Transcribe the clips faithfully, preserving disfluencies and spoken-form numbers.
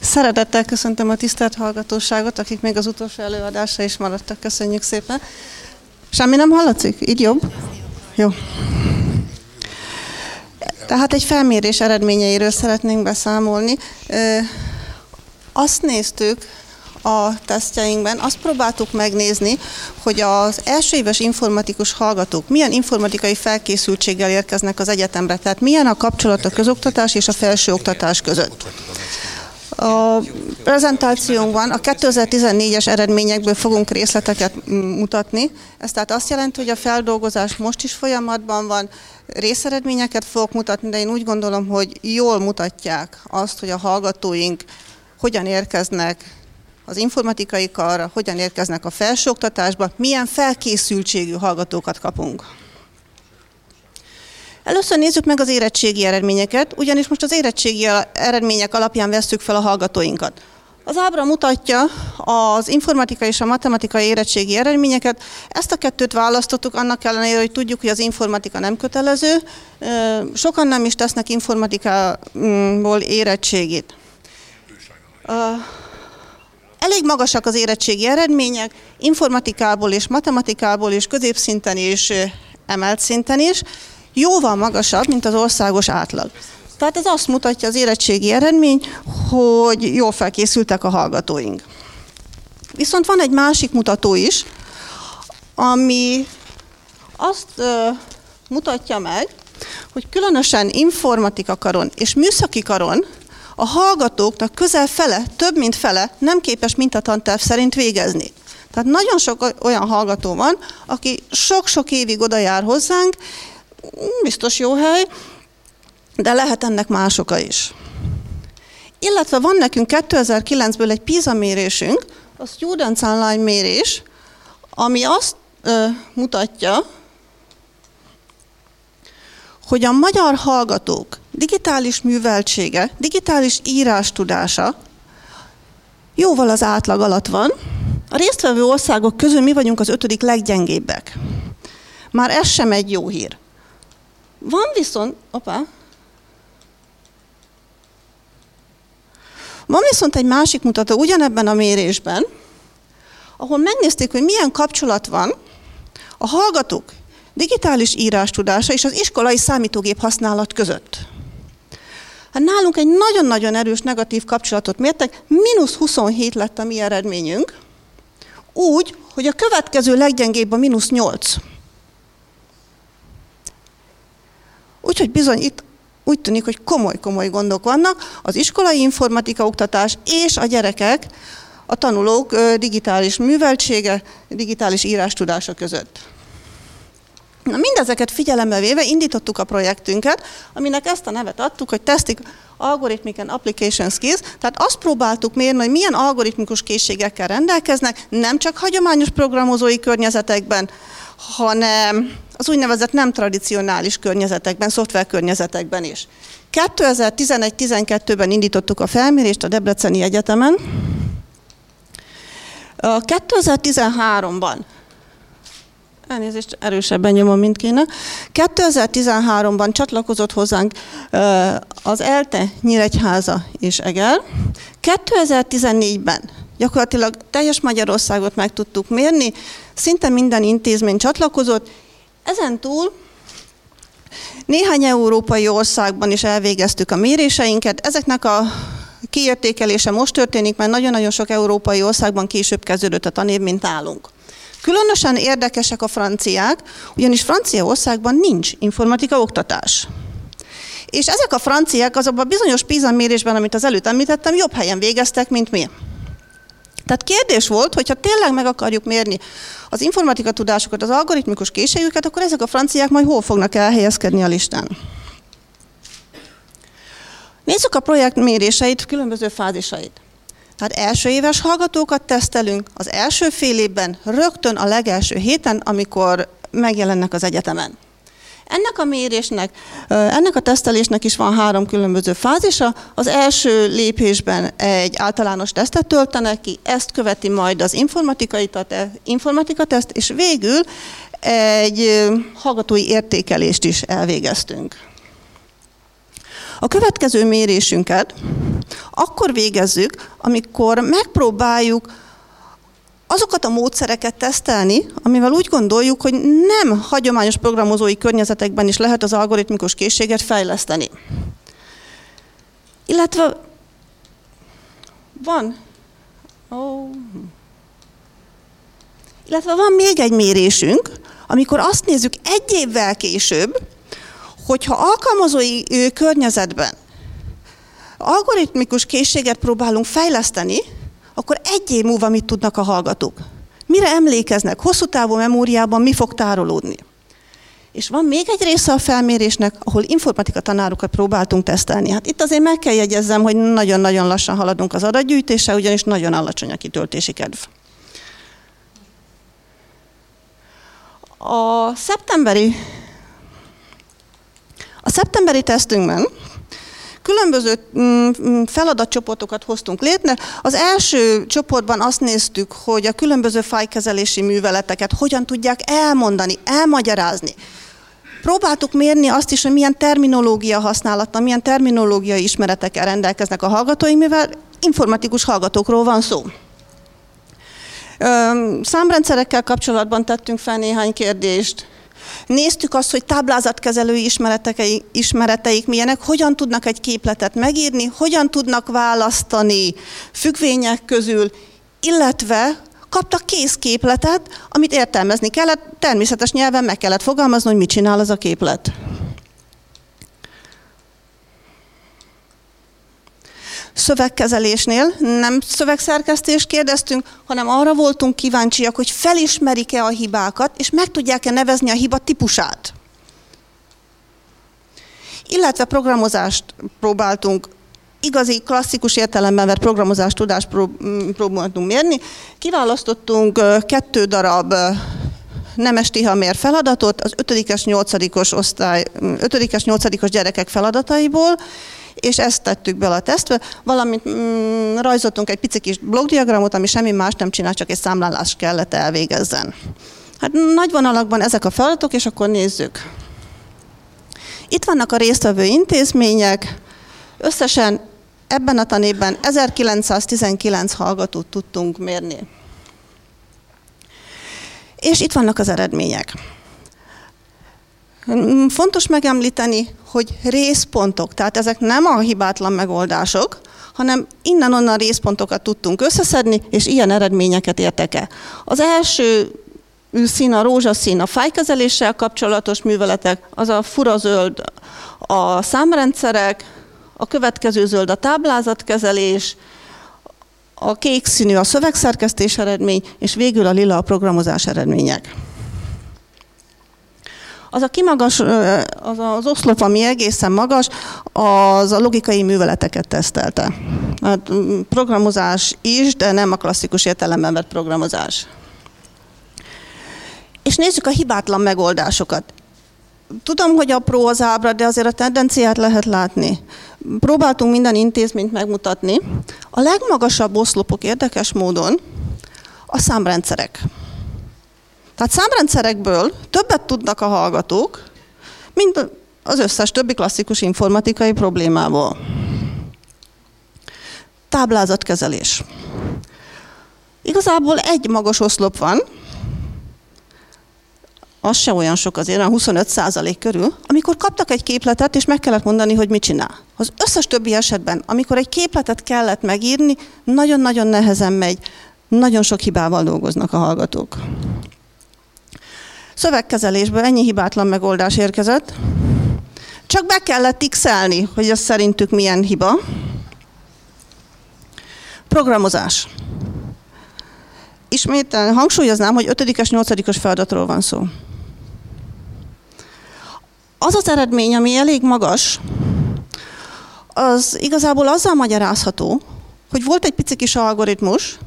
Szeretettel köszöntöm a tisztelt hallgatóságot, akik még az utolsó előadásra is maradtak. Köszönjük szépen. Semmi nem hallatszik? Így jobb? Jó. Tehát egy felmérés eredményeiről szeretnénk beszámolni. Azt néztük a tesztjeinkben, azt próbáltuk megnézni, hogy az első éves informatikus hallgatók milyen informatikai felkészültséggel érkeznek az egyetemre, tehát milyen a kapcsolat a közoktatás és a felsőoktatás között. A prezentációnkban a kétezer-tizennégyes eredményekből fogunk részleteket mutatni. Ez tehát azt jelenti, hogy a feldolgozás most is folyamatban van, részeredményeket fogok mutatni, de én úgy gondolom, hogy jól mutatják azt, hogy a hallgatóink hogyan érkeznek az informatikai karra, hogyan érkeznek a felsőoktatásba, milyen felkészültségű hallgatókat kapunk. Először nézzük meg az érettségi eredményeket, ugyanis most az érettségi eredmények alapján vesszük fel a hallgatóinkat. Az ábra mutatja az informatikai és a matematikai érettségi eredményeket. Ezt a kettőt választottuk, annak ellenére, hogy tudjuk, hogy az informatika nem kötelező. Sokan nem is tesznek informatikából érettségit. Elég magasak az érettségi eredmények, informatikából és matematikából és középszinten és emelt szinten is. Jóval magasabb, mint az országos átlag. Tehát ez azt mutatja az érettségi eredmény, hogy jól felkészültek a hallgatóink. Viszont van egy másik mutató is, ami azt uh, mutatja meg, hogy különösen informatika karon és műszaki karon a hallgatóknak közel fele, több mint fele nem képes mintatanterv szerint végezni. Tehát nagyon sok olyan hallgató van, aki sok-sok évig oda jár hozzánk, biztos jó hely, de lehet ennek más oka is. Illetve van nekünk kétezer-kilencből egy PISA mérésünk, a Students Online mérés, ami azt ö, mutatja, hogy a magyar hallgatók digitális műveltsége, digitális írástudása jóval az átlag alatt van. A résztvevő országok közül mi vagyunk az ötödik leggyengébbek. Már ez sem egy jó hír. Van viszont, opa, van viszont egy másik mutató ugyanebben a mérésben, ahol megnézték, hogy milyen kapcsolat van a hallgatók digitális írástudása és az iskolai számítógép használat között. Hát nálunk egy nagyon-nagyon erős negatív kapcsolatot mértek, mínusz huszonhét lett a mi eredményünk, úgy, hogy a következő leggyengébb a mínusz nyolc. Úgyhogy bizony itt úgy tűnik, hogy komoly-komoly gondok vannak az iskolai informatika oktatás és a gyerekek, a tanulók digitális műveltsége, digitális írástudása között. Na, mindezeket figyelembe véve indítottuk a projektünket, aminek ezt a nevet adtuk, hogy Testing Algorithmic and Application Skills, tehát azt próbáltuk mérni, hogy milyen algoritmikus készségekkel rendelkeznek, nem csak hagyományos programozói környezetekben, hanem az úgynevezett nem tradicionális környezetekben, szoftverkörnyezetekben is. kétezer-tizenegy-tizenkettőben indítottuk a felmérést a Debreceni Egyetemen. kétezer-tizenháromban, elnézést, erősebben nyomom, mint kéne, kétezer-tizenháromban csatlakozott hozzánk az ELTE, Nyíregyháza és Eger. kétezer-tizennégyben gyakorlatilag teljes Magyarországot meg tudtuk mérni, szinte minden intézmény csatlakozott. Ezen túl néhány európai országban is elvégeztük a méréseinket. Ezeknek a kiértékelése most történik, mert nagyon-nagyon sok európai országban később kezdődött a tanév, mint nálunk. Különösen érdekesek a franciák, ugyanis Franciaországban nincs informatika oktatás. És ezek a franciák azokban a bizonyos PISA mérésben, amit az előtt említettem, jobb helyen végeztek, mint mi. Tehát kérdés volt, hogyha tényleg meg akarjuk mérni az informatika tudásukat, az algoritmikus készségüket, akkor ezek a franciák majd hol fognak elhelyezkedni a listán. Nézzük a projekt méréseit, különböző fázisait. Tehát első éves hallgatókat tesztelünk az első fél évben, rögtön a legelső héten, amikor megjelennek az egyetemen. Ennek a mérésnek, ennek a tesztelésnek is van három különböző fázisa. Az első lépésben egy általános tesztet töltenek ki, ezt követi majd az informatikai informatika teszt, és végül egy hallgatói értékelést is elvégeztünk. A következő mérésünket akkor végezzük, amikor megpróbáljuk azokat a módszereket tesztelni, amivel úgy gondoljuk, hogy nem hagyományos programozói környezetekben is lehet az algoritmikus készséget fejleszteni. Illetve van, oh. Illetve van még egy mérésünk, amikor azt nézzük egy évvel később, hogyha alkalmazói környezetben algoritmikus készséget próbálunk fejleszteni, akkor egy év múlva mit tudnak a hallgatók? Mire emlékeznek? Hosszú távú memóriában mi fog tárolódni? És van még egy része a felmérésnek, ahol informatika tanárokat próbáltunk tesztelni. Hát itt azért meg kell jegyezzem, hogy nagyon-nagyon lassan haladunk az adatgyűjtéssel, ugyanis nagyon alacsony a kitöltési kedv. A szeptemberi, a szeptemberi tesztünkben különböző feladatcsoportokat hoztunk létre. Az első csoportban azt néztük, hogy a különböző fájlkezelési műveleteket hogyan tudják elmondani, elmagyarázni. Próbáltuk mérni azt is, hogy milyen terminológia használattal, milyen terminológiai ismeretekkel rendelkeznek a hallgatóink, mivel informatikus hallgatókról van szó. Számrendszerekkel kapcsolatban tettünk fel néhány kérdést. Néztük azt, hogy táblázatkezelői ismereteik, ismereteik milyenek, hogyan tudnak egy képletet megírni, hogyan tudnak választani függvények közül, illetve kaptak kész képletet, amit értelmezni kellett, természetes nyelven meg kellett fogalmazni, hogy mit csinál az a képlet. Szövegkezelésnél nem szövegszerkesztést kérdeztünk, hanem arra voltunk kíváncsiak, hogy felismerik-e a hibákat, és meg tudják-e nevezni a hiba típusát. Illetve programozást próbáltunk, igazi, klasszikus értelemben vett programozás tudást próbáltunk mérni. Kiválasztottunk kettő darab nemes Tihamér feladatot az ötödikes, nyolcadikos osztály, ötödikes, nyolcadikos gyerekek feladataiból, és ezt tettük bele a tesztbe, valamint mm, rajzoltunk egy pici kis blokkdiagramot, ami semmi más nem csinál, csak egy számlálást kellett elvégezzen. Hát nagy vonalakban ezek a feladatok, és akkor nézzük. Itt vannak a résztvevő intézmények, összesen ebben a tanévben ezerkilencszáztizenkilenc hallgatót tudtunk mérni. És itt vannak az eredmények. Fontos megemlíteni, hogy részpontok, tehát ezek nem a hibátlan megoldások, hanem innen-onnan részpontokat tudtunk összeszedni, és ilyen eredményeket értek el. Az első szín, a rózsaszín a fájlkezeléssel kapcsolatos műveletek, az a fura zöld a számrendszerek, a következő zöld a táblázatkezelés, a kék színű a szövegszerkesztés eredmény, és végül a lila a programozás eredmények. Az a kimagas, az az oszlop, ami egészen magas, az a logikai műveleteket tesztelte. Hát programozás is, de nem a klasszikus értelemben vett programozás. És nézzük a hibátlan megoldásokat. Tudom, hogy apró az ábra, de azért a tendenciát lehet látni. Próbáltunk minden intézményt megmutatni. A legmagasabb oszlopok érdekes módon a számrendszerek. Tehát számrendszerekből többet tudnak a hallgatók, mint az összes többi klasszikus informatikai problémából. Táblázatkezelés. Igazából egy magas oszlop van, az se olyan sok azért, a huszonöt százalék körül, amikor kaptak egy képletet, és meg kellett mondani, hogy mit csinál. Az összes többi esetben, amikor egy képletet kellett megírni, nagyon-nagyon nehezen megy, nagyon sok hibával dolgoznak a hallgatók. Szövegkezelésből ennyi hibátlan megoldás érkezett. Csak be kellett x-elni, hogy az szerintük milyen hiba. Programozás. Ismét hangsúlyoznám, hogy ötödikes, nyolcadikos feladatról van szó. Az az eredmény, ami elég magas, az igazából azzal magyarázható, hogy volt egy pici kis algoritmus,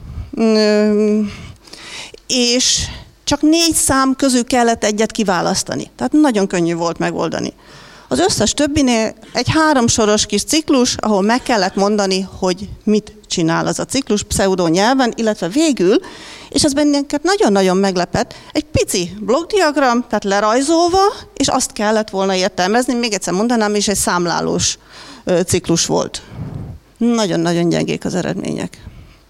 és csak négy szám közül kellett egyet kiválasztani. Tehát nagyon könnyű volt megoldani. Az összes többinél egy háromsoros kis ciklus, ahol meg kellett mondani, hogy mit csinál az a ciklus pseudo nyelven, illetve végül, és ez bennünket nagyon-nagyon meglepett, egy pici blokkdiagram, tehát lerajzolva, és azt kellett volna értelmezni, még egyszer mondanám, és egy számlálós ciklus volt. Nagyon-nagyon gyengék az eredmények.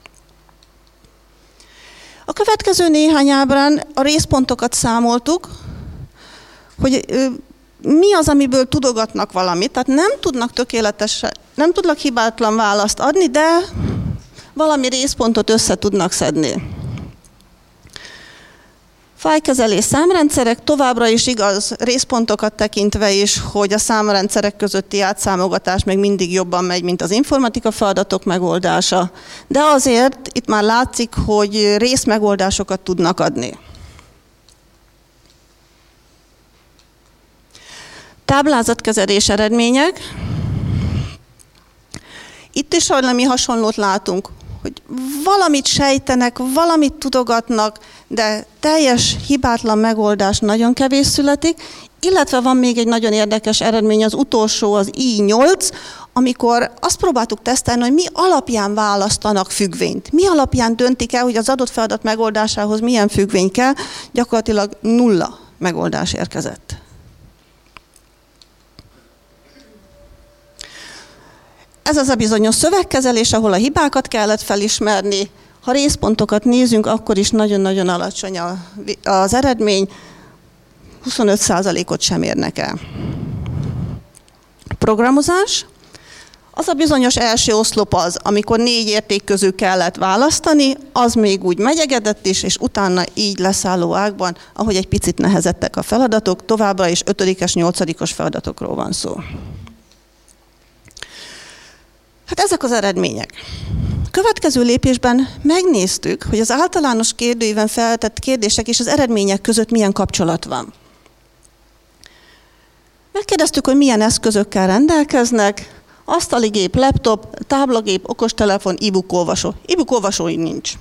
A következő néhány ábrán a részpontokat számoltuk, hogy mi az, amiből tudogatnak valamit, tehát nem tudnak tökéletesen, nem tudnak hibátlan választ adni, de valami részpontot össze tudnak szedni. Fájlkezelés számrendszerek továbbra is igaz, részpontokat tekintve is, hogy a számrendszerek közötti átszámogatás még mindig jobban megy, mint az informatika feladatok megoldása. De azért itt már látszik, hogy részmegoldásokat tudnak adni. Táblázatkezelés eredmények. Itt is valami hasonlót látunk, hogy valamit sejtenek, valamit tudogatnak, de teljes hibátlan megoldás nagyon kevés születik, illetve van még egy nagyon érdekes eredmény, az utolsó, az I nyolc, amikor azt próbáltuk tesztelni, hogy mi alapján választanak függvényt. Mi alapján döntik el, hogy az adott feladat megoldásához milyen függvény kell, gyakorlatilag nulla megoldás érkezett. Ez az a bizonyos szövegkezelés, ahol a hibákat kellett felismerni. Ha részpontokat nézünk, akkor is nagyon-nagyon alacsony az eredmény, huszonöt százalékot sem érnek el. Programozás. Az a bizonyos első oszlop az, amikor négy érték közül kellett választani, az még úgy megyegedett is, és utána így leszálló ágban, ahogy egy picit nehezettek a feladatok, továbbra is ötödikes, nyolcadikos feladatokról van szó. Hát ezek az eredmények. Következő lépésben megnéztük, hogy az általános kérdőíven feltett kérdések és az eredmények között milyen kapcsolat van. Megkérdeztük, hogy milyen eszközökkel rendelkeznek, asztali gép, laptop, táblagép, okostelefon, e-book olvasó. E-book olvasó nincs.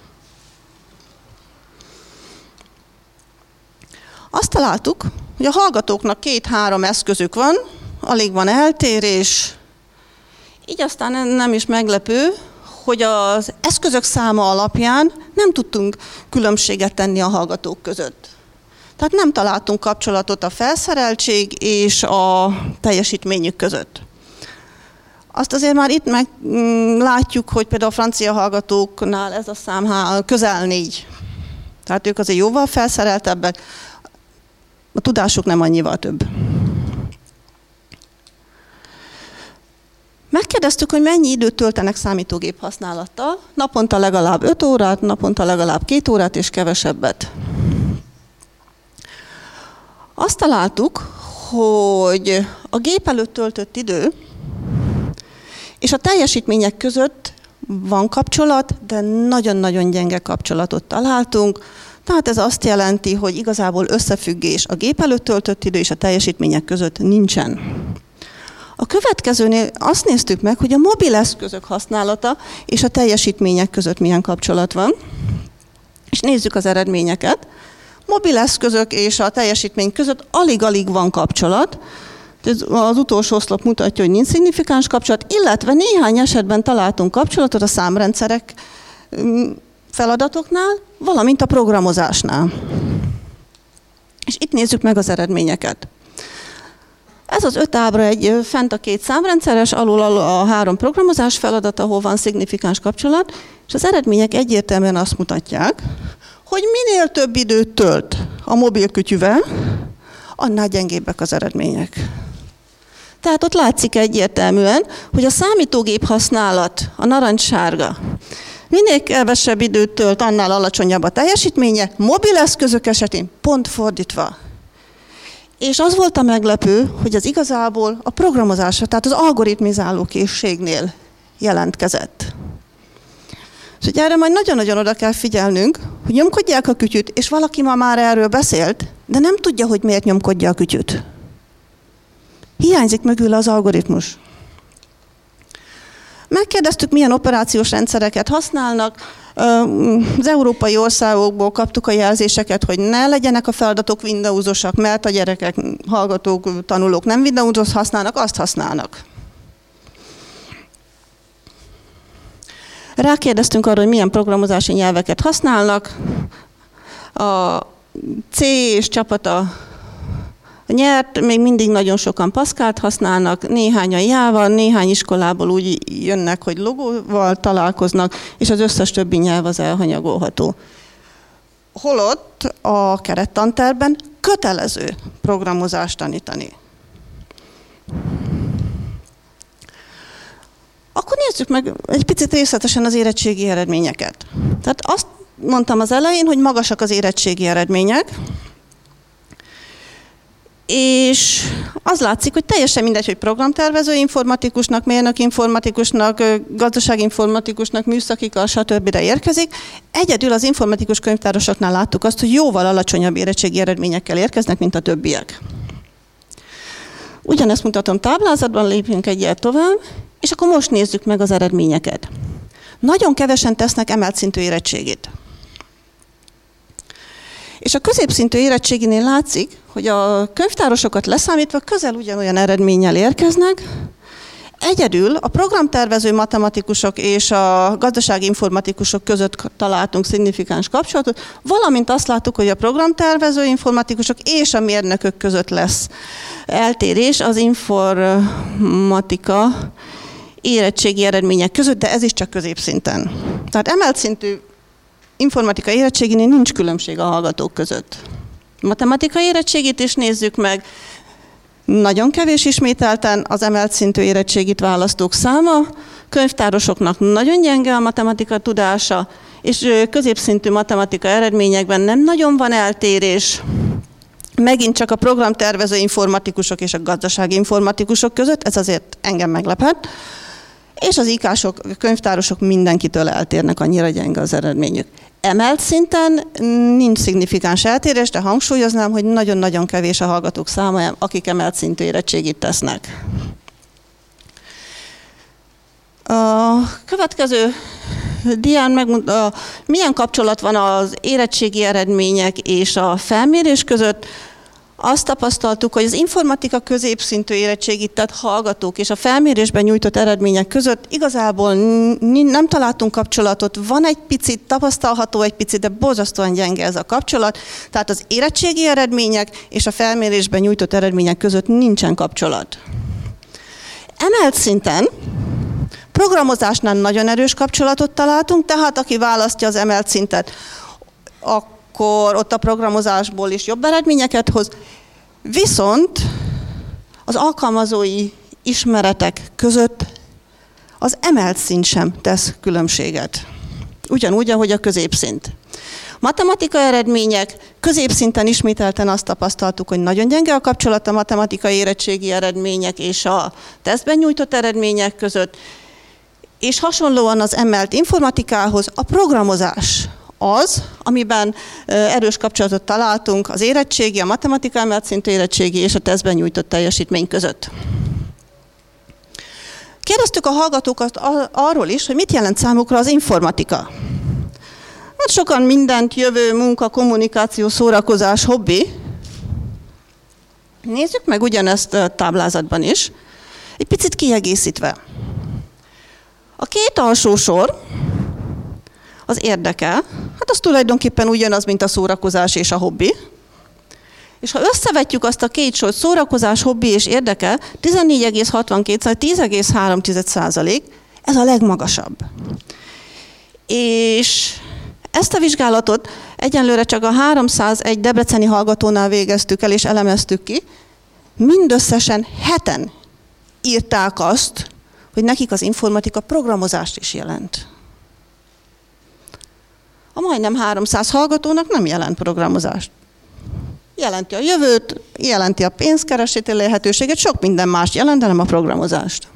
Azt találtuk, hogy a hallgatóknak két-három eszközük van, alig van eltérés, így aztán nem is meglepő, hogy az eszközök száma alapján nem tudtunk különbséget tenni a hallgatók között. Tehát nem találtunk kapcsolatot a felszereltség és a teljesítményük között. Azt azért már itt meg látjuk, hogy például a francia hallgatóknál ez a szám közel négy. Tehát ők azért jóval felszereltebbek, a tudásuk nem annyival több. Megkérdeztük, hogy mennyi időt töltenek számítógép használattal. Naponta legalább öt órát, naponta legalább két órát és kevesebbet. Azt találtuk, hogy a gép előtt töltött idő és a teljesítmények között van kapcsolat, de nagyon-nagyon gyenge kapcsolatot találtunk. Tehát ez azt jelenti, hogy igazából összefüggés a gép előtt töltött idő és a teljesítmények között nincsen. A következőnél azt néztük meg, hogy a mobil eszközök használata és a teljesítmények között milyen kapcsolat van. És nézzük az eredményeket. Mobil eszközök és a teljesítmény között alig-alig van kapcsolat. Az utolsó oszlop mutatja, hogy nincs szignifikáns kapcsolat, illetve néhány esetben találtunk kapcsolatot a számrendszerek feladatoknál, valamint a programozásnál. És itt nézzük meg az eredményeket. Ez az öt ábra egy fent a két számrendszeres, alul a három programozás feladat, ahol van szignifikáns kapcsolat, és az eredmények egyértelműen azt mutatják, hogy minél több időt tölt a mobilkütyűvel, annál gyengébbek az eredmények. Tehát ott látszik egyértelműen, hogy a számítógép használat, a narancssárga, minél kevesebb időt tölt, annál alacsonyabb a teljesítménye, mobileszközök esetén pont fordítva. És az volt a meglepő, hogy az igazából a programozásra, tehát az algoritmizáló készségnél jelentkezett. És ugye erre majd nagyon-nagyon oda kell figyelnünk, hogy nyomkodják a kütyüt, és valaki ma már erről beszélt, de nem tudja, hogy miért nyomkodja a kütyüt. Hiányzik mögül az algoritmus. Megkérdeztük, milyen operációs rendszereket használnak. Az európai országokból kaptuk a jelzéseket, hogy ne legyenek a feladatok Windowsosak, mert a gyerekek, hallgatók, tanulók nem Windows használnak, azt használnak. Rákérdeztünk arra, hogy milyen programozási nyelveket használnak. A C és csapata A nyert még mindig nagyon sokan Pascalt használnak, néhányan Java, néhány iskolából úgy jönnek, hogy logóval találkoznak, és az összes többi nyelv az elhanyagolható. Holott a kerettantervben kötelező programozást tanítani. Akkor nézzük meg egy picit részletesen az érettségi eredményeket. Tehát azt mondtam az elején, hogy magasak az érettségi eredmények, és az látszik, hogy teljesen mindegy, hogy programtervező informatikusnak, mérnök informatikusnak, gazdasági informatikusnak, műszakikkal, stb. Érkezik. Egyedül az informatikus könyvtárosoknál láttuk azt, hogy jóval alacsonyabb érettségi eredményekkel érkeznek, mint a többiek. Ugyanezt mutatom táblázatban, lépjünk egyet tovább, és akkor most nézzük meg az eredményeket. Nagyon kevesen tesznek emelt szintű érettségit. És a középszintű érettséginél látszik, hogy a könyvtárosokat leszámítva közel ugyanolyan eredménnyel érkeznek. Egyedül a programtervező matematikusok és a gazdasági informatikusok között találtunk szignifikáns kapcsolatot, valamint azt láttuk, hogy a programtervező informatikusok és a mérnökök között lesz eltérés az informatika érettségi eredmények között, de ez is csak középszinten. Tehát emelt szintű informatika érettséginél nincs különbség a hallgatók között. Matematika érettségit is nézzük meg. Nagyon kevés ismételten az emelt szintű érettségit választók száma, könyvtárosoknak nagyon gyenge a matematika tudása, és középszintű matematika eredményekben nem nagyon van eltérés. Megint csak a programtervező informatikusok és a gazdasági informatikusok között, ez azért engem meglepett, és az í ká-sok, könyvtárosok mindenkitől eltérnek, annyira gyenge az eredményük. Emelt szinten nincs szignifikáns eltérés, de hangsúlyoznám, hogy nagyon-nagyon kevés a hallgatók száma, akik emelt szintű érettségit tesznek. A következő dián megmondom, milyen kapcsolat van az érettségi eredmények és a felmérés között. Azt tapasztaltuk, hogy az informatika középszintű érettségit tett hallgatók és a felmérésben nyújtott eredmények között igazából nem találtunk kapcsolatot. Van egy picit, tapasztalható egy picit, de borzasztóan gyenge ez a kapcsolat. Tehát az érettségi eredmények és a felmérésben nyújtott eredmények között nincsen kapcsolat. Emelt szinten programozásnál nagyon erős kapcsolatot találtunk, tehát aki választja az emelt szintet, akkor ott a programozásból is jobb eredményeket hoz. Viszont az alkalmazói ismeretek között az emelt szint sem tesz különbséget. Ugyanúgy, ahogy a középszint. Matematika eredmények, középszinten ismételten azt tapasztaltuk, hogy nagyon gyenge a kapcsolat a matematikai érettségi eredmények és a tesztben nyújtott eredmények között, és hasonlóan az emelt informatikához a programozás az, amiben erős kapcsolatot találtunk az érettségi, a matematika emelt szintű érettségi és a tesztben nyújtott teljesítmény között. Kérdeztük a hallgatókat arról is, hogy mit jelent számukra az informatika. Hát sokan mindent, jövő, munka, kommunikáció, szórakozás, hobbi. Nézzük meg ugyanezt a táblázatban is, egy picit kiegészítve. A két alsó sor, az érdeke, hát az tulajdonképpen ugyanaz, mint a szórakozás és a hobbi. És ha összevetjük azt a két sort, szórakozás, hobbi és érdeke, tizennégy egész hatvankét, tíz egész három százalék, ez a legmagasabb. És ezt a vizsgálatot egyenlőre csak a háromszázegy debreceni hallgatónál végeztük el és elemeztük ki. Mindösszesen heten írták azt, hogy nekik az informatika programozást is jelent. A majdnem háromszáz hallgatónak nem jelent programozást. Jelenti a jövőt, jelenti a pénzkeresési lehetőséget, sok minden más jelent, de nem a programozást.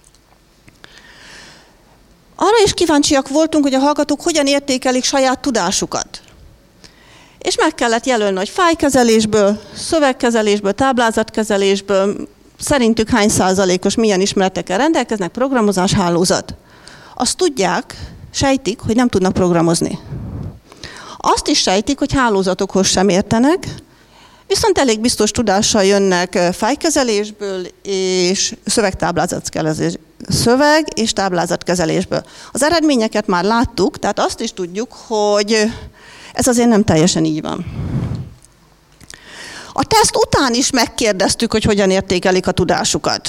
Arra is kíváncsiak voltunk, hogy a hallgatók hogyan értékelik saját tudásukat. És meg kellett jelölni, hogy fájlkezelésből, szövegkezelésből, táblázatkezelésből, szerintük hány százalékos milyen ismeretekkel rendelkeznek, programozás, hálózat. Azt tudják, sejtik, hogy nem tudnak programozni. Azt is sejtik, hogy hálózatokhoz sem értenek, viszont elég biztos tudással jönnek fájlkezelésből és szövegtáblázatkezelés, szöveg és táblázatkezelésből. Az eredményeket már láttuk, tehát azt is tudjuk, hogy ez azért nem teljesen így van. A teszt után is megkérdeztük, hogy hogyan értékelik a tudásukat.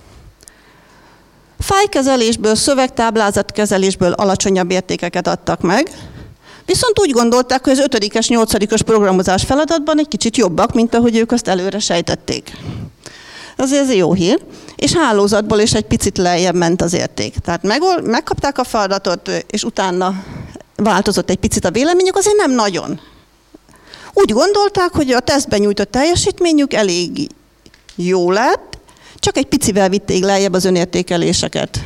Fájkezelésből, szövegtáblázatkezelésből alacsonyabb értékeket adtak meg, viszont úgy gondolták, hogy az ötödikes, nyolcadikos programozás feladatban egy kicsit jobbak, mint ahogy ők azt előre sejtették. Azért ez jó hír. És hálózatból is egy picit lejjebb ment az érték. Tehát megkapták a feladatot, és utána változott egy picit a véleményük, azért nem nagyon. Úgy gondolták, hogy a tesztben nyújtott teljesítményük elég jó lett, csak egy picivel vitték lejjebb az önértékeléseket.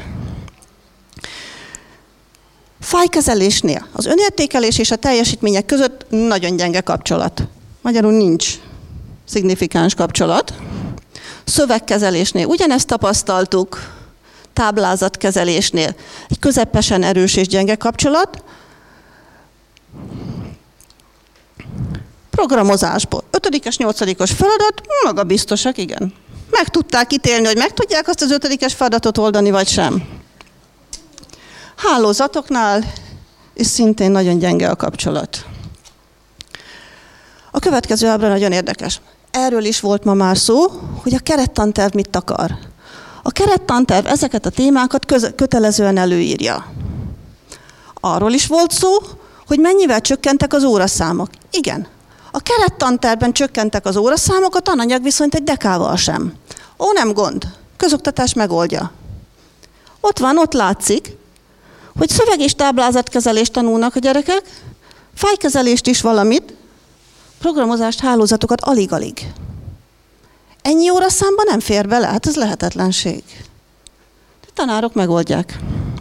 Fájkezelésnél az önértékelés és a teljesítmények között nagyon gyenge kapcsolat. Magyarul nincs szignifikáns kapcsolat. Szövegkezelésnél ugyanezt tapasztaltuk, táblázatkezelésnél egy közepesen erős és gyenge kapcsolat. Programozásból ötödikes, nyolcadikos feladat, magabiztosak, igen. Meg tudták ítélni, hogy meg tudják azt az ötödikes feladatot oldani, vagy sem. Hálózatoknál is szintén nagyon gyenge a kapcsolat. A következő ábra nagyon érdekes. Erről is volt ma már szó, hogy a kerettanterv mit akar. A kerettanterv ezeket a témákat köz- kötelezően előírja. Arról is volt szó, hogy mennyivel csökkentek az óraszámok. Igen, a kerettantervben csökkentek az óraszámok, a tananyag viszont egy dekával sem. Ó, nem gond, közoktatás megoldja. Ott van, ott látszik, hogy szöveg- és táblázatkezelést tanulnak a gyerekek, fájkezelést is valamit, programozást, hálózatokat alig-alig. Ennyi óraszámban nem fér bele, hát ez lehetetlenség. A tanárok megoldják.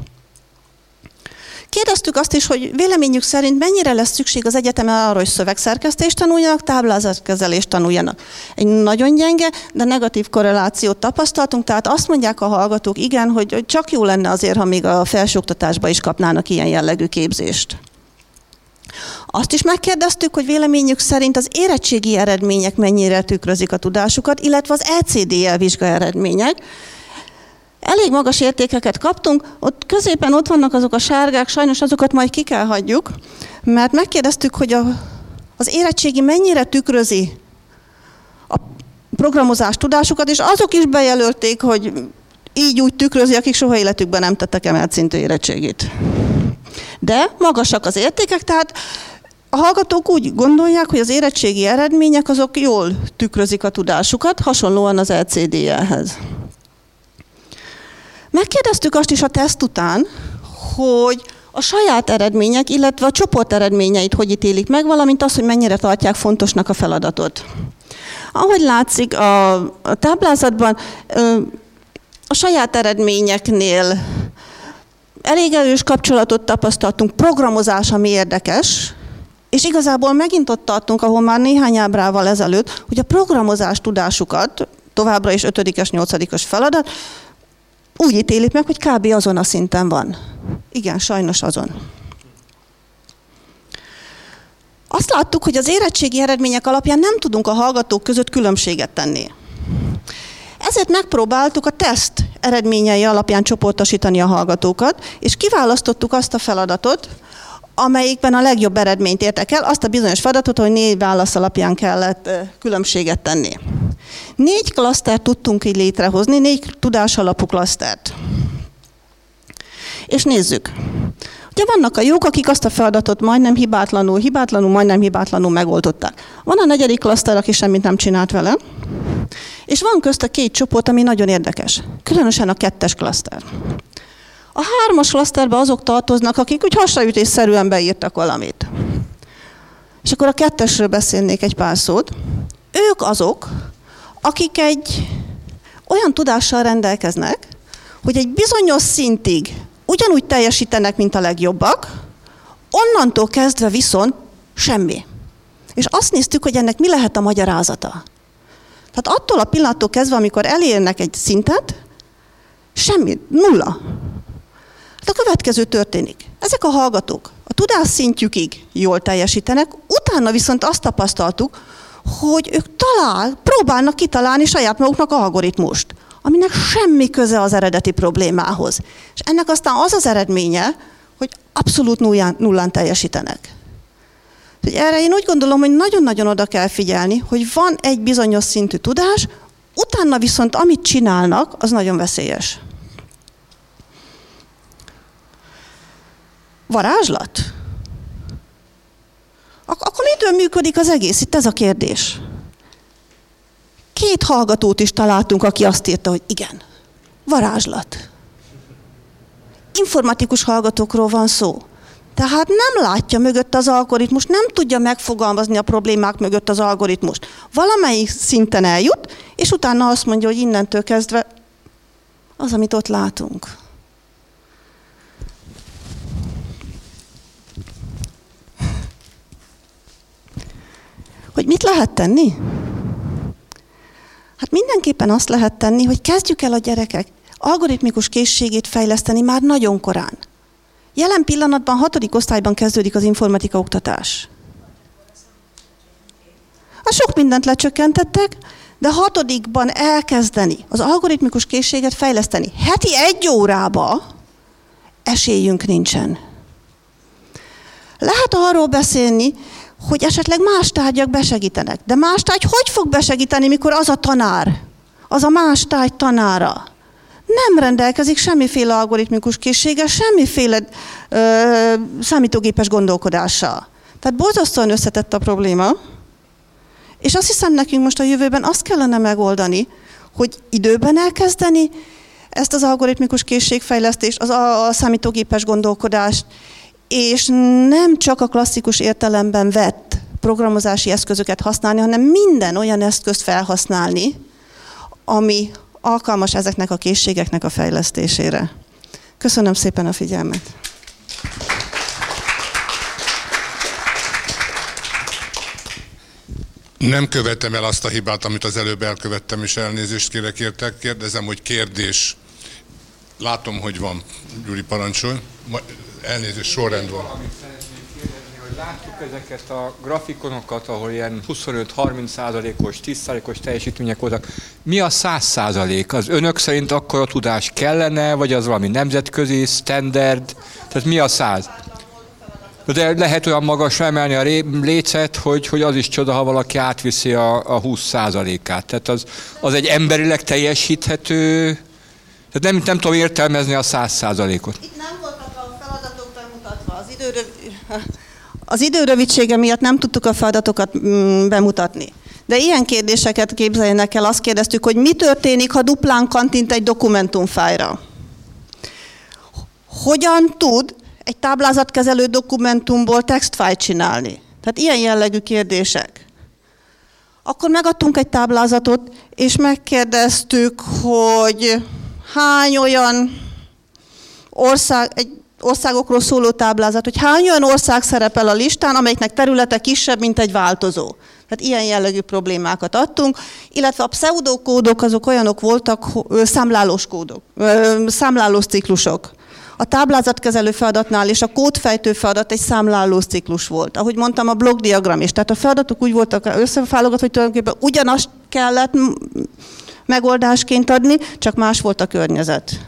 Kérdeztük azt is, hogy véleményük szerint mennyire lesz szükség az egyetemen arra, hogy szövegszerkesztést tanuljanak, táblázatkezelést tanuljanak. Egy nagyon gyenge, de negatív korrelációt tapasztaltunk, tehát azt mondják a hallgatók, igen, hogy, hogy csak jó lenne azért, ha még a felsőoktatásban is kapnának ilyen jellegű képzést. Azt is megkérdeztük, hogy véleményük szerint az érettségi eredmények mennyire tükrözik a tudásukat, illetve az E C D L vizsga eredmények. Elég magas értékeket kaptunk, ott középen ott vannak azok a sárgák, sajnos azokat majd ki kell hagyjuk, mert megkérdeztük, hogy a, az érettségi mennyire tükrözi a programozás tudásukat, és azok is bejelölték, hogy így úgy tükrözi, akik soha életükben nem tettek emelt szintű érettségit. De magasak az értékek, tehát a hallgatók úgy gondolják, hogy az érettségi eredmények azok jól tükrözik a tudásukat, hasonlóan az E C D L-hez. Megkérdeztük azt is a teszt után, hogy a saját eredmények, illetve a csoport eredményeit hogy ítélik meg, valamint az, hogy mennyire tartják fontosnak a feladatot. Ahogy látszik a, a táblázatban, a saját eredményeknél elég erős kapcsolatot tapasztaltunk, programozás, ami érdekes, és igazából megint ott tartunk, ahol már néhány ábrával ezelőtt, hogy a programozás tudásukat, továbbra is ötödikes, nyolcadikos feladat, úgy ítélik meg, hogy kb. Azon a szinten van. Igen, sajnos azon. Azt láttuk, hogy az érettségi eredmények alapján nem tudunk a hallgatók között különbséget tenni. Ezért megpróbáltuk a teszt eredményei alapján csoportosítani a hallgatókat, és kiválasztottuk azt a feladatot, amelyikben a legjobb eredményt értek el, azt a bizonyos feladatot, hogy négy válasz alapján kellett különbséget tenni. Négy klasztert tudtunk így létrehozni, négy tudásalapú klasztert. És nézzük. Ugye vannak a jók, akik azt a feladatot majdnem hibátlanul, hibátlanul, majdnem hibátlanul megoldották. Van a negyedik klaszter, aki semmit nem csinált vele, és van közt a két csoport, ami nagyon érdekes. Különösen a kettes klaszter. A hármas klaszterben azok tartoznak, akik úgy hasraütésszerűen beírtak valamit. És akkor a kettesről beszélnék egy pár szót. Ők azok, akik egy olyan tudással rendelkeznek, hogy egy bizonyos szintig ugyanúgy teljesítenek, mint a legjobbak, onnantól kezdve viszont semmi. És azt néztük, hogy ennek mi lehet a magyarázata. Tehát attól a pillanattól kezdve, amikor elérnek egy szintet, semmi, nulla. Hát a következő történik. Ezek a hallgatók a tudásszintjükig jól teljesítenek, utána viszont azt tapasztaltuk, hogy ők talál, próbálnak kitalálni saját maguknak algoritmust, aminek semmi köze az eredeti problémához. És ennek aztán az az eredménye, hogy abszolút nullán, nullán teljesítenek. Erre én úgy gondolom, hogy nagyon-nagyon oda kell figyelni, hogy van egy bizonyos szintű tudás, utána viszont amit csinálnak, az nagyon veszélyes. Varázslat? Ak- akkor mitől működik az egész? Itt ez a kérdés. Két hallgatót is találtunk, aki azt írta, hogy igen, varázslat. Informatikus hallgatókról van szó. Tehát nem látja mögött az algoritmus, nem tudja megfogalmazni a problémák mögött az algoritmust. Valamelyik szinten eljut, és utána azt mondja, hogy innentől kezdve az, amit ott látunk. Hogy mit lehet tenni? Hát mindenképpen azt lehet tenni, hogy kezdjük el a gyerekek algoritmikus készségét fejleszteni már nagyon korán. Jelen pillanatban hatodik osztályban kezdődik az informatika oktatás. A sok mindent lecsökkentettek, de hatodikban elkezdeni az algoritmikus készséget fejleszteni heti egy órába esélyünk nincsen. Lehet arról beszélni, hogy esetleg más tárgyak besegítenek. De más tárgy hogy fog besegíteni, mikor az a tanár, az a más tárgy tanára nem rendelkezik semmiféle algoritmikus készséggel, semmiféle ö, számítógépes gondolkodással. Tehát borzasztóan összetett a probléma, és azt hiszem nekünk most a jövőben azt kellene megoldani, hogy időben elkezdeni ezt az algoritmikus készségfejlesztést, az a, a számítógépes gondolkodást, és nem csak a klasszikus értelemben vett programozási eszközöket használni, hanem minden olyan eszközt felhasználni, ami alkalmas ezeknek a készségeknek a fejlesztésére. Köszönöm szépen a figyelmet! Nem követem el azt a hibát, amit az előbb elkövettem, és elnézést kérek érte. Kérdezem, hogy kérdés. Látom, hogy van. Gyuri, parancsolj. Elnézést, sorrend van. Látjuk ezeket a grafikonokat, ahol ilyen huszonöt-harminc százalékos, tíz százalékos teljesítmények voltak. Mi a száz százalék? Az önök szerint akkor a tudás kellene, vagy az valami nemzetközi, standard? Tehát mi a száz? De lehet olyan magasra emelni a lécet, hogy, hogy az is csoda, ha valaki átviszi a, a húsz százalékát. Tehát az, az egy emberileg teljesíthető... Tehát nem, nem tudom értelmezni a száz százalékot. Itt nem voltak a feladatok bemutatva. Az időröv... Az időrövidsége miatt nem tudtuk a feladatokat bemutatni. De ilyen kérdéseket képzeljenek el. Azt kérdeztük, hogy mi történik, ha duplán kattint egy dokumentumfájlra. Hogyan tud egy táblázatkezelő dokumentumból textfájlt csinálni? Tehát ilyen jellegű kérdések. Akkor megadtunk egy táblázatot, és megkérdeztük, hogy hány olyan ország, egy országokról szóló táblázat, hogy hány olyan ország szerepel a listán, amelyiknek területe kisebb, mint egy változó. Tehát ilyen jellegű problémákat adtunk, illetve a pseudokódok azok olyanok voltak, számlálós kódok, számlálós ciklusok. A táblázatkezelő feladatnál és a kódfejtő feladat egy számlálós ciklus volt. Ahogy mondtam, a blokkdiagram is. Tehát a feladatok úgy voltak összefálogatva, hogy tulajdonképpen ugyanazt kellett megoldásként adni, csak más volt a környezet.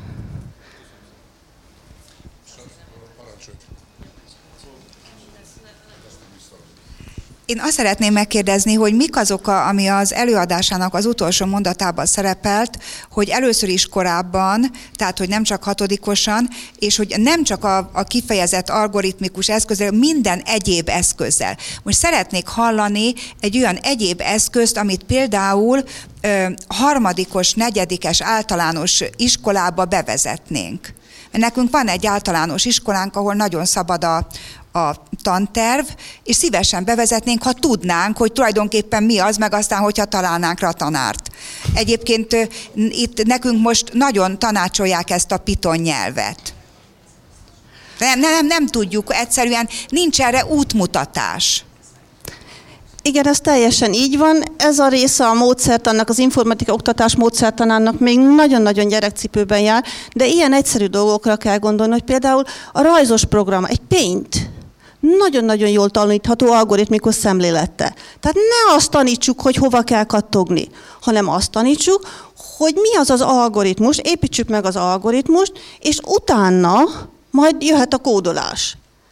Én azt szeretném megkérdezni, hogy mik azok, a, ami az előadásának az utolsó mondatában szerepelt, hogy először is korábban, tehát hogy nem csak hatodikosan, és hogy nem csak a, a kifejezett algoritmikus eszközzel, minden egyéb eszközzel. Most szeretnék hallani egy olyan egyéb eszközt, amit például ö, harmadikos, negyedikes általános iskolába bevezetnénk. Nekünk van egy általános iskolánk, ahol nagyon szabad a, a tanterv, és szívesen bevezetnénk, ha tudnánk, hogy tulajdonképpen mi az, meg aztán, hogyha találnánk rá a tanárt. Egyébként itt nekünk most nagyon tanácsolják ezt a Python nyelvet. Nem, nem, nem tudjuk, egyszerűen nincs erre útmutatás. Igen, ez teljesen így van. Ez a része a módszertannak, az informatika oktatás módszertanának még nagyon-nagyon gyerekcipőben jár, de ilyen egyszerű dolgokra kell gondolni, hogy például a rajzos program, egy Paint, nagyon-nagyon jól tanítható algoritmikus szemlélettel. Tehát ne azt tanítsuk, hogy hova kell kattogni, hanem azt tanítsuk, hogy mi az az algoritmus, építsük meg az algoritmust, és utána majd jöhet a kódolás.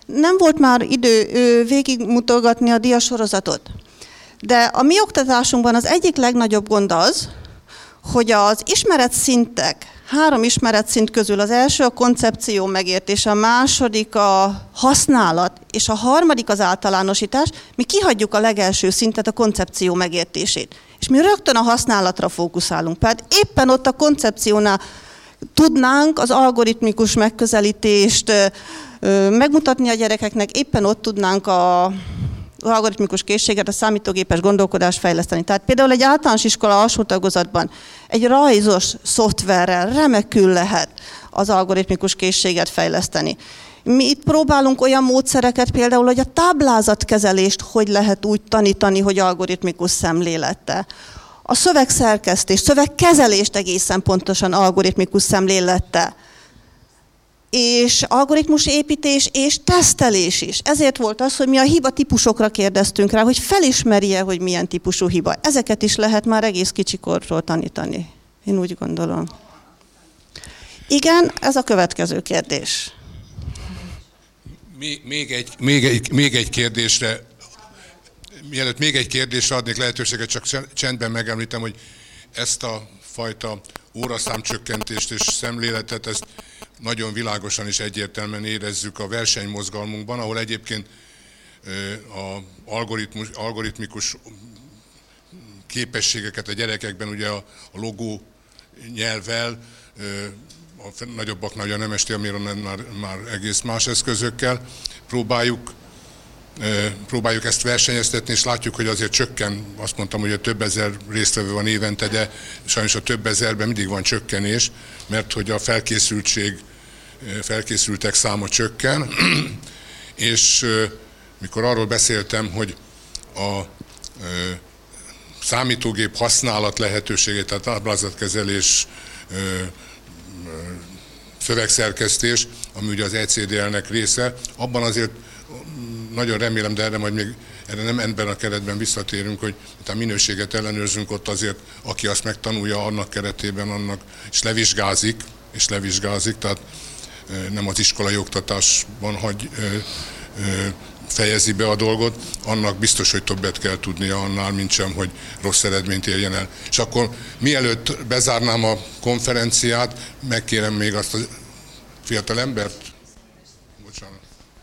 nem volt már idő végigmutogatni a diasorozatot, de a mi oktatásunkban az egyik legnagyobb gond az, hogy az ismeretszintek, három ismeretszint közül az első a koncepció megértés, a második a használat, és a harmadik az általánosítás, mi kihagyjuk a legelső szintet, a koncepció megértését. És mi rögtön a használatra fókuszálunk. Tehát éppen ott a koncepciónál tudnánk az algoritmikus megközelítést megmutatni a gyerekeknek, éppen ott tudnánk a, az algoritmikus készséget, a számítógépes gondolkodást fejleszteni. Tehát például egy általános iskola alsó tagozatban egy rajzos szoftverrel remekül lehet az algoritmikus készséget fejleszteni. Mi itt próbálunk olyan módszereket, például, hogy a táblázatkezelést hogy lehet úgy tanítani, hogy algoritmikus szemlélettel. A szövegszerkesztést, szövegkezelést egészen pontosan algoritmikus szemlélettel. És algoritmus építés és tesztelés is. Ezért volt az, hogy mi a hiba típusokra kérdeztünk rá, hogy felismerje, hogy milyen típusú hiba. Ezeket is lehet már egész kicsikortól tanítani. Én úgy gondolom. Igen, ez a következő kérdés. Még, még, egy, még, egy, még egy kérdésre, mielőtt még egy kérdésre adnék lehetőséget, csak csendben megemlítem, hogy ezt a fajta óraszámcsökkentést és szemléletet, ezt nagyon világosan és egyértelműen érezzük a versenymozgalmunkban, ahol egyébként az algoritmus, algoritmikus képességeket a gyerekekben ugye a, a logó nyelvvel, a nagyobbaknál a nemes térméron már, már egész más eszközökkel próbáljuk, próbáljuk ezt versenyeztetni, és látjuk, hogy azért csökken, azt mondtam, hogy a több ezer résztvevő van évente, de sajnos a több ezerben mindig van csökkenés, mert hogy a felkészültség, felkészültek száma csökken, és mikor arról beszéltem, hogy a számítógép használat lehetőségét, tehát táblázatkezelés, szövegszerkesztés, ami ugye az E C D L-nek része, abban azért nagyon remélem, de erre majd még erre nem ebben a keretben visszatérünk, hogy a minőséget ellenőrzünk ott azért, aki azt megtanulja annak keretében, annak és levizsgázik, és levizsgázik, tehát nem az iskolai oktatásban hagy, fejezi be a dolgot, annak biztos, hogy többet kell tudnia annál, mint sem, hogy rossz eredményt érjen el. És akkor mielőtt bezárnám a konferenciát, megkérem még azt a fiatal embert, bocsánat,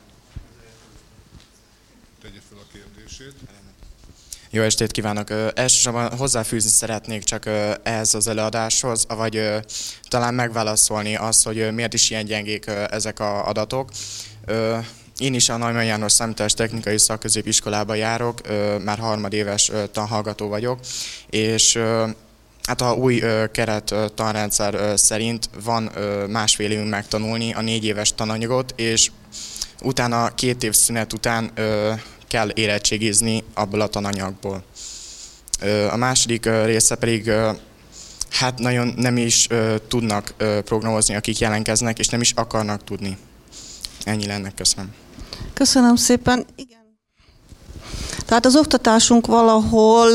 tegye fel a kérdését. Jó estét kívánok! Elsősorban hozzáfűzni szeretnék csak ehhez az előadáshoz, vagy talán megválaszolni azt, hogy miért is ilyen gyengék ezek az adatok. Én is a Neumann János Számítástechnikai Szakközépiskolába járok, már harmadéves tanhallgató vagyok, és hát a új keret tanrendszer szerint van másfél évünk megtanulni a négy éves tananyagot, és utána két év szünet után kell érettségizni abból a tananyagból. A második része pedig hát nagyon nem is tudnak programozni, akik jelentkeznek, és nem is akarnak tudni. Ennyi lenne, köszönöm. Köszönöm szépen. Igen. Tehát az oktatásunk valahol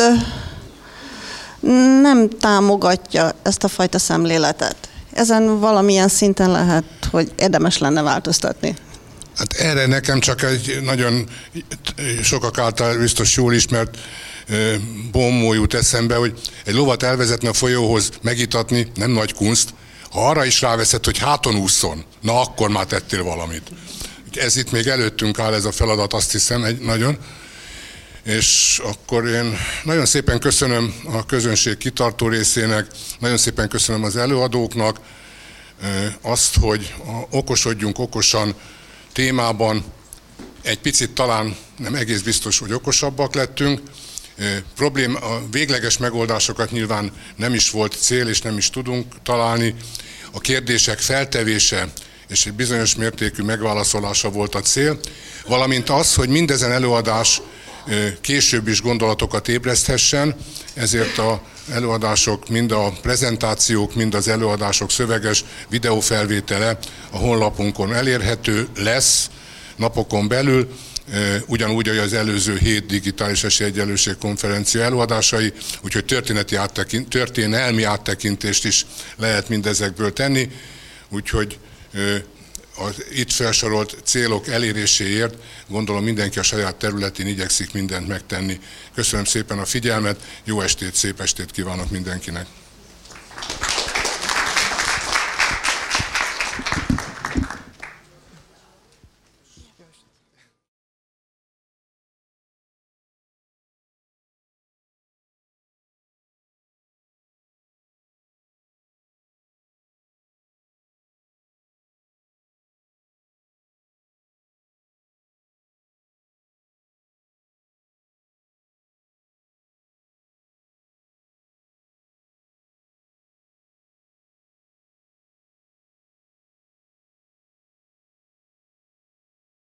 nem támogatja ezt a fajta szemléletet. Ezen valamilyen szinten lehet, hogy érdemes lenne változtatni. Hát erre nekem csak egy nagyon sokak által biztos jól ismert bombó jut eszembe, hogy egy lovat elvezetni a folyóhoz, megitatni, nem nagy kunst. Ha arra is ráveszed, hogy háton ússzon, na akkor már tettél valamit. Ez itt még előttünk áll ez a feladat, azt hiszem, egy nagyon. És akkor én nagyon szépen köszönöm a közönség kitartó részének, nagyon szépen köszönöm az előadóknak azt, hogy okosodjunk okosan témában, egy picit talán nem egész biztos, hogy okosabbak lettünk. Problém, a végleges megoldásokat nyilván nem is volt cél, és nem is tudunk találni. A kérdések feltevése és egy bizonyos mértékű megválaszolása volt a cél, valamint az, hogy mindezen előadás később is gondolatokat ébreszthessen, ezért az előadások, mind a prezentációk, mind az előadások szöveges videófelvétele a honlapunkon elérhető lesz napokon belül, ugyanúgy, ahogy az előző hét digitális esélyegyenlőség konferencia előadásai, úgyhogy történeti áttekint, történelmi áttekintést is lehet mindezekből tenni, úgyhogy az itt felsorolt célok eléréséért gondolom mindenki a saját területén igyekszik mindent megtenni. Köszönöm szépen a figyelmet, jó estét, szép estét kívánok mindenkinek!